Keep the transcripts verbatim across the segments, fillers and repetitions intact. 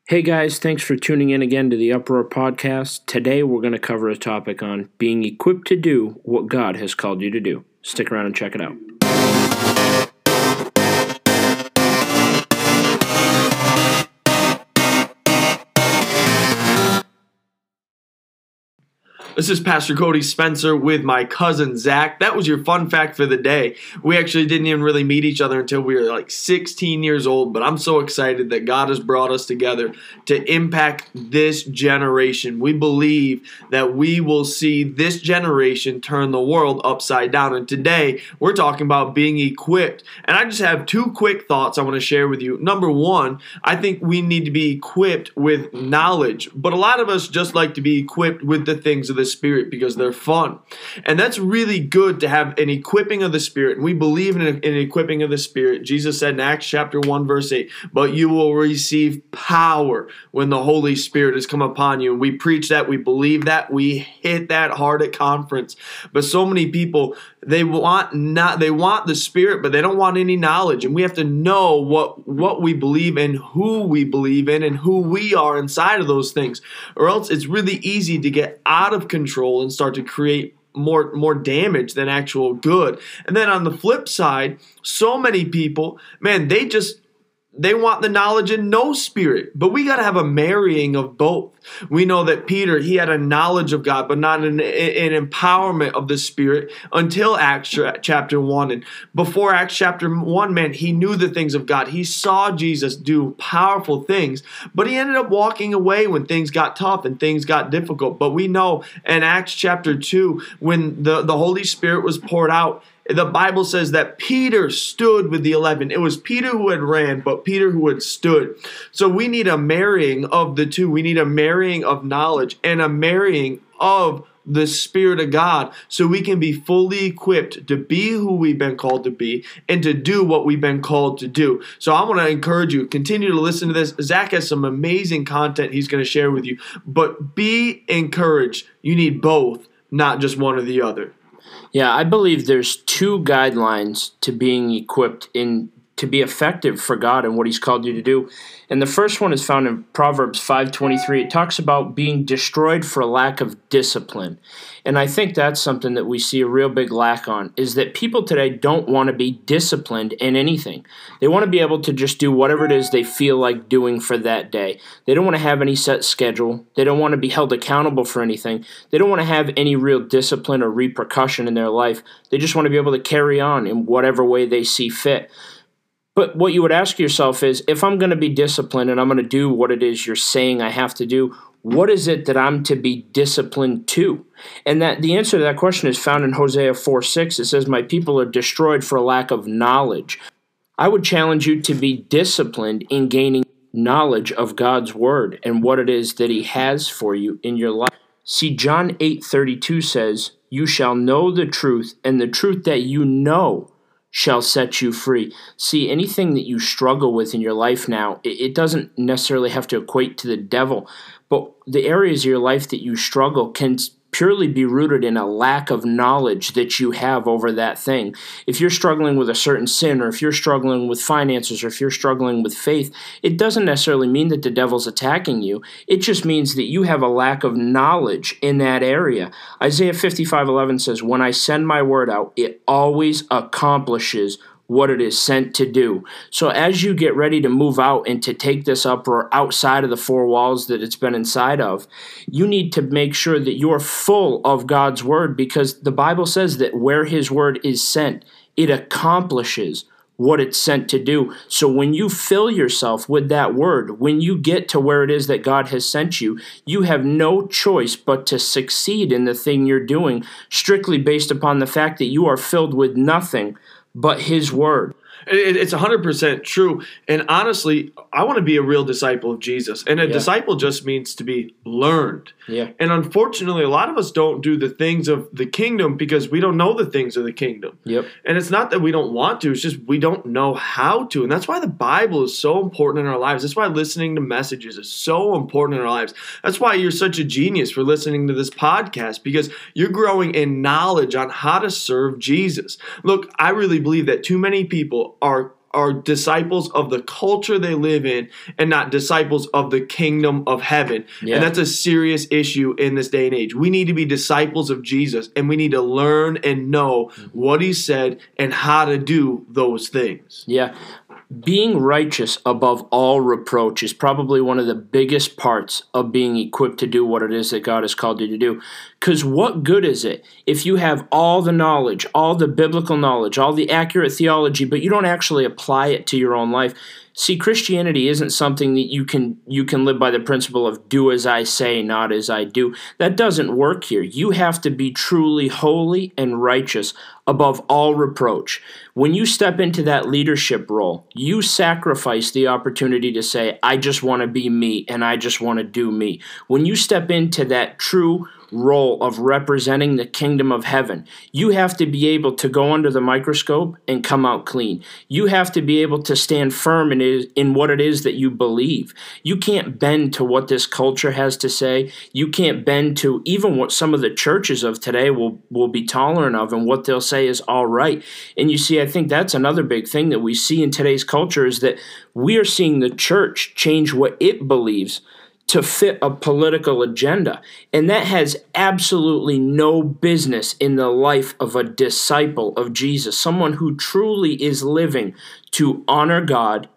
Hey guys, thanks for tuning in again to the Uproar Podcast. Today we're going to cover a topic on being equipped to do what God has called you to do. Stick around and check it out. This is Pastor Cody Spencer with my cousin Zach. That was your fun fact for the day. We actually didn't even really meet each other until we were like sixteen years old, but I'm so excited that God has brought us together to impact this generation. We believe that we will see this generation turn the world upside down. And today, we're talking about being equipped. And I just have two quick thoughts I want to share with you. Number one, I think we need to be equipped with knowledge, but a lot of us just like to be equipped with the things of the Spirit because they're fun. And that's really good to have an equipping of the Spirit. And we believe in an equipping of the Spirit. Jesus said in Acts chapter one, verse eight, but you will receive power when the Holy Spirit has come upon you. And we preach that. We believe that. We hit that hard at conference. But so many people, they want not they want the Spirit, but they don't want any knowledge. And we have to know what, what we believe in, who we believe in, and who we are inside of those things. Or else it's really easy to get out of control and start to create more more damage than actual good. And then on the flip side, so many people, man, they just they want the knowledge and no Spirit. But we got to have a marrying of both. We know that Peter, he had a knowledge of God, but not an, an empowerment of the Spirit until Acts chapter one. And before Acts chapter one, man, he knew the things of God. He saw Jesus do powerful things, but he ended up walking away when things got tough and things got difficult. But we know in Acts chapter two, when the, the Holy Spirit was poured out, the Bible says that Peter stood with the eleven. It was Peter who had ran, but Peter who had stood. So we need a marrying of the two. We need a marrying of knowledge and a marrying of the Spirit of God so we can be fully equipped to be who we've been called to be and to do what we've been called to do. So I want to encourage you, continue to listen to this. Zach has some amazing content he's going to share with you, but be encouraged. You need both, not just one or the other. Yeah, I believe there's two guidelines to being equipped in to be effective for God and what He's called you to do. And the first one is found in Proverbs five twenty-three. It talks about being destroyed for lack of discipline. And I think that's something that we see a real big lack on, is that people today don't want to be disciplined in anything. They want to be able to just do whatever it is they feel like doing for that day. They don't want to have any set schedule. They don't want to be held accountable for anything. They don't want to have any real discipline or repercussion in their life. They just want to be able to carry on in whatever way they see fit. But what you would ask yourself is, if I'm going to be disciplined and I'm going to do what it is you're saying I have to do, what is it that I'm to be disciplined to? And that the answer to that question is found in Hosea four six. It says, my people are destroyed for lack of knowledge. I would challenge you to be disciplined in gaining knowledge of God's word and what it is that He has for you in your life. See, John eight thirty-two says, you shall know the truth, and the truth that you know shall set you free. See, anything that you struggle with in your life now, it doesn't necessarily have to equate to the devil, but the areas of your life that you struggle can purely be rooted in a lack of knowledge that you have over that thing. If you're struggling with a certain sin, or if you're struggling with finances, or if you're struggling with faith, it doesn't necessarily mean that the devil's attacking you. It just means that you have a lack of knowledge in that area. Isaiah fifty-five eleven says, when I send my word out, it always accomplishes what it is sent to do. So as you get ready to move out and to take this uproar outside of the four walls that it's been inside of, you need to make sure that you're full of God's word, because the Bible says that where His word is sent, it accomplishes what it's sent to do. So when you fill yourself with that word, when you get to where it is that God has sent you, you have no choice but to succeed in the thing you're doing, strictly based upon the fact that you are filled with nothing but His word. It's one hundred percent true. And honestly, I want to be a real disciple of Jesus. And a yeah. disciple just means to be learned. Yeah. And unfortunately, a lot of us don't do the things of the kingdom because we don't know the things of the kingdom. Yep. And it's not that we don't want to. It's just we don't know how to. And that's why the Bible is so important in our lives. That's why listening to messages is so important in our lives. That's why you're such a genius for listening to this podcast, because you're growing in knowledge on how to serve Jesus. Look, I really believe that too many people are are disciples of the culture they live in and not disciples of the kingdom of heaven. Yeah. And that's a serious issue in this day and age. We need to be disciples of Jesus, and we need to learn and know what he said and how to do those things. Yeah. Being righteous above all reproach is probably one of the biggest parts of being equipped to do what it is that God has called you to do. Because what good is it if you have all the knowledge, all the biblical knowledge, all the accurate theology, but you don't actually apply it to your own life? See, Christianity isn't something that you can you can live by the principle of do as I say, not as I do. That doesn't work here. You have to be truly holy and righteous above all reproach. When you step into that leadership role, you sacrifice the opportunity to say, I just want to be me and I just want to do me. When you step into that true role of representing the kingdom of heaven, you have to be able to go under the microscope and come out clean. You have to be able to stand firm in, it, in what it is that you believe. You can't bend to what this culture has to say. You can't bend to even what some of the churches of today will, will be tolerant of and what they'll say is all right. And you see, I think that's another big thing that we see in today's culture is that we are seeing the church change what it believes to fit a political agenda. And that has absolutely no business in the life of a disciple of Jesus, someone who truly is living to honor God,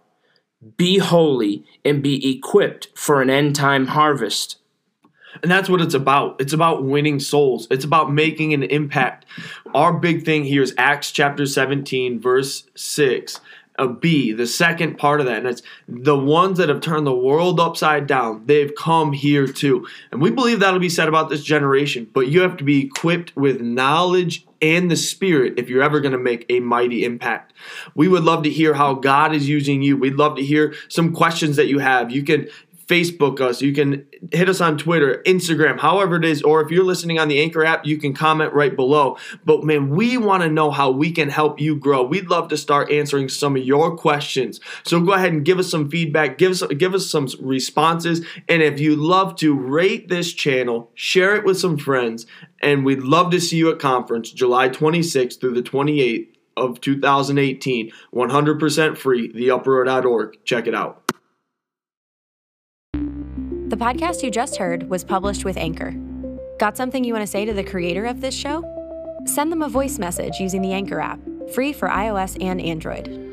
be holy, and be equipped for an end-time harvest. And that's what it's about. It's about winning souls. It's about making an impact. Our big thing here is Acts chapter seventeen, verse six. A B, the second part of that, and it's the ones that have turned the world upside down. They've come here too. And we believe that'll be said about this generation, but you have to be equipped with knowledge and the Spirit if you're ever going to make a mighty impact. We would love to hear how God is using you. We'd love to hear some questions that you have. You can Facebook us. You can hit us on Twitter, Instagram, however it is. Or if you're listening on the Anchor app, you can comment right below. But man, we want to know how we can help you grow. We'd love to start answering some of your questions. So go ahead and give us some feedback. Give us, give us some responses. And if you'd love to rate this channel, share it with some friends. And we'd love to see you at conference July twenty-sixth through the twenty-eighth of two thousand eighteen. one hundred percent free, the uproar dot org. Check it out. The podcast you just heard was published with Anchor. Got something you want to say to the creator of this show? Send them a voice message using the Anchor app, free for iOS and Android.